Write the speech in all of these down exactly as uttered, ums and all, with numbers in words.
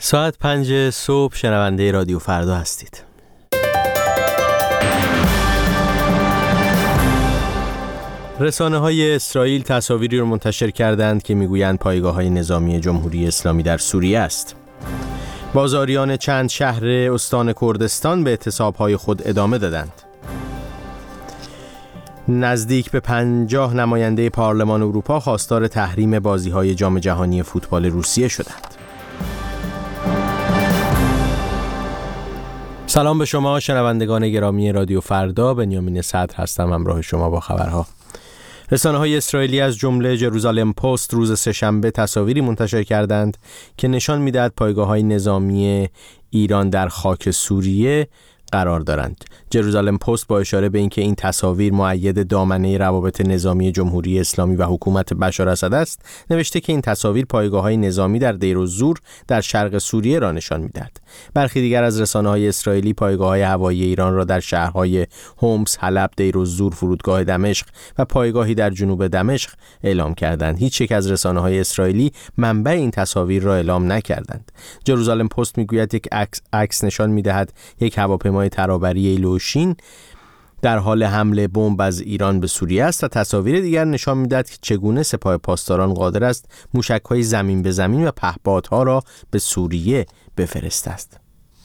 ساعت پنج صبح شنونده رادیو فردا هستید. رسانه‌های اسرائیل تصاویری رو منتشر کردند که میگویند پایگاه‌های نظامی جمهوری اسلامی در سوریه است. بازاریان چند شهر استان کردستان به اعتصاب‌های خود ادامه دادند. نزدیک به پنجاه نماینده پارلمان اروپا خواستار تحریم بازی‌های جام جهانی فوتبال روسیه شدند. سلام به شما شنوندگان گرامی رادیو فردا، بنیامین صدر هستم همراه شما با خبرها. رسانه‌های اسرائیلی از جمله جروزالم پست روز سه‌شنبه تصاویری منتشر کردند که نشان می‌دهد پایگاه‌های نظامی ایران در خاک سوریه قرار دارند. جروزالم پست با اشاره به اینکه این تصاویر مؤید دامنه روابط نظامی جمهوری اسلامی و حکومت بشار اسد است، نوشته که این تصاویر پایگاه‌های نظامی در دیر الزور در شرق سوریه را نشان می‌دهد. برخی دیگر از رسانه‌های اسرائیلی پایگاه‌های هوایی ایران را در شهرهای هومس، حلب، دیر الزور، فرودگاه دمشق و پایگاهی در جنوب دمشق اعلام کردند. هیچ یک از رسانه‌های اسرائیلی منبع این تصاویر را اعلام نکردند. جروزالم پست می‌گوید یک عکس عکس نشان می‌دهد یک هواپیمای ترابری لوشین در حال حمله بمب از ایران به سوریه است و تصاویر دیگر نشان می‌دهد که چگونه سپاه پاسداران قادر است موشک‌های زمین به زمین و پهپادها را به سوریه بفرستد.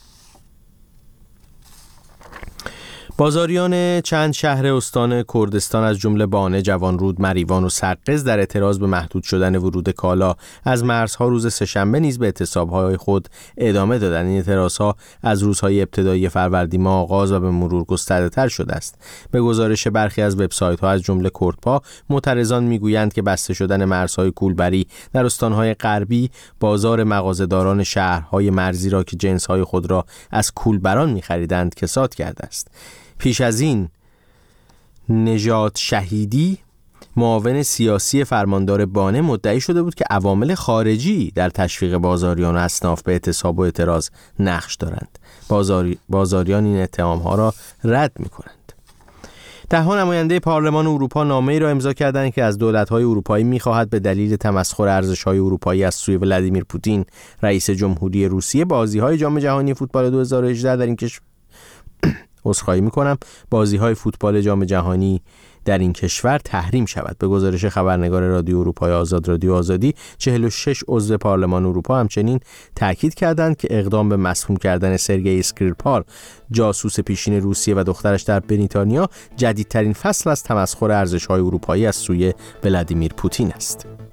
بازاریان چند شهر استان کردستان از جمله بانه، جوانرود، مریوان و سقز در اعتراض به محدود شدن ورود کالا از مرزها روز سه‌شنبه نیز به اعتصاب‌های خود ادامه دادند. این اعتراضها از روزهای ابتدایی فروردین ماه آغاز و به مرور گسترده‌تر شده است. به گزارش برخی از وبسایت‌ها از جمله کردپا، معترضان می‌گویند که بسته شدن مرزهای کولبری در استان‌های غربی بازار مغازه‌داران شهرهای مرزی را که جنس‌های خود را از کولبران می‌خریدند کساد کرده است. پیش از این نژاد شهیدی، معاون سیاسی فرماندار بانه، مدعی شده بود که عوامل خارجی در تشویق بازاریان و اصناف به اعتصاب و اعتراض نقش دارند. بازاری... بازاریان این اتهام‌ها را رد می‌کنند. ده نماینده پارلمان اروپا نامه‌ای را امضا کردند که از دولت‌های اروپایی می‌خواهد به دلیل تمسخر ارزش‌های اروپایی از سوی ولادیمیر پوتین، رئیس جمهوری روسیه، بازی‌های جام جهانی فوتبال دو هزار و هجده در این کشور عذرخواهی میکنم بازی‌های فوتبال جام جهانی در این کشور تحریم شود. به گزارش خبرنگار رادیو اروپای آزاد رادیو آزادی، چهل و شش عضو پارلمان اروپا همچنین تاکید کردند که اقدام به مسموم کردن سرگئی اسکریپال، جاسوس پیشین روسیه و دخترش در بریتانیا، جدیدترین فصل از تمسخر ارزش‌های اروپایی از سوی ولادیمیر پوتین است.